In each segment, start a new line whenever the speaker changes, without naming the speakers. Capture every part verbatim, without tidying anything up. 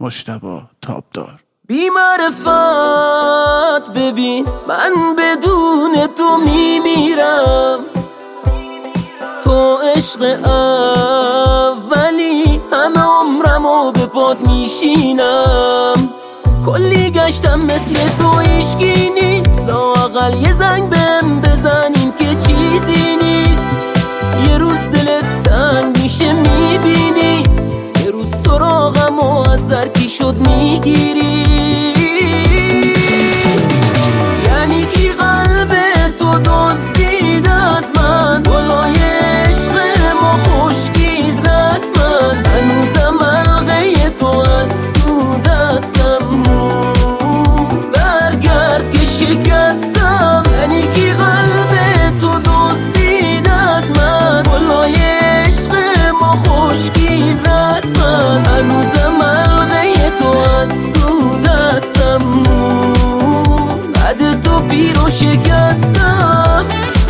مجتبی تابدار.
بی معرفت ببین من بدون تو میمیرم، تو عشق اولی همه عمرمو به پات میشینم. کلی گشتم مثل تو هیچکی نیست، لااقل یه زنگ بهم بزنیم که چیزی نیست. یه روز دلت تنگ میشه میبینی، یه روز سراغمو از زرکی شد میگیری. یعنی کی قلب تو دزدید از من، گلای عشق ما خشکید رسمن. هنوزم حلقه تو از تو دستم، برگرد که شکستم. یعنی کی قلب تو دزدید از من، گلای عشق ما خشکید رسمن. هنوزم حلقه تو از تو دستم، بعد تو پیر و شکستم.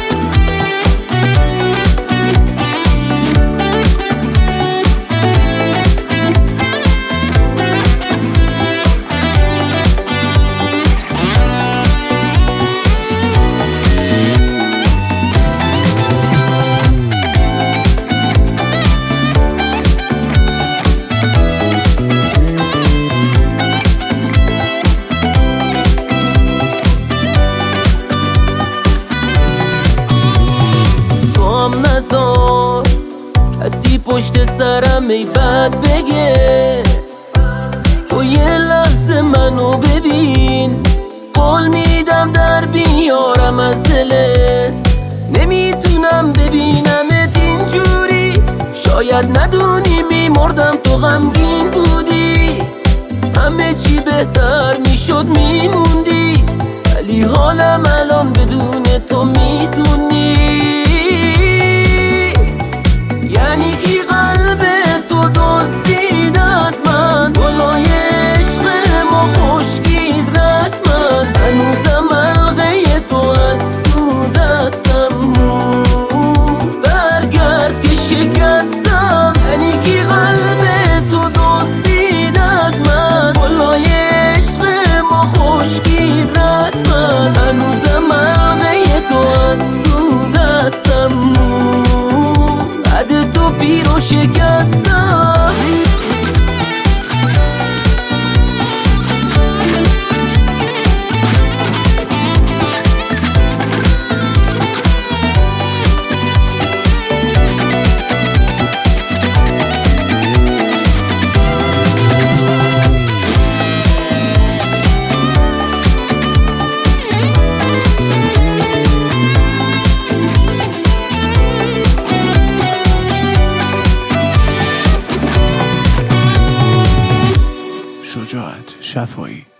نزار کسی پشت سرم ای بد بگه، تو یه لحظه منو ببین. قول میدم در بیارم از دلت، نمیتونم ببینمت اینجوری. شاید ندونی میمردم تو غمگین بودی، همه چی بهتر میشد میموندی. ولی حالم الان بدون تو میزونی. یعنی کی قلب تو دزدید از من، گلای عشق ما خشکید رسمن. هنوزم حلقه تو از تو دستم، برگرد که شکستم. یعنی کی قلب تو دزدید از من، گلای عشق ما خشکید رسمن. هنوزم حلقه تو از تو دستم، بعد تو پیر و شکستم.
شجاعت شفایی.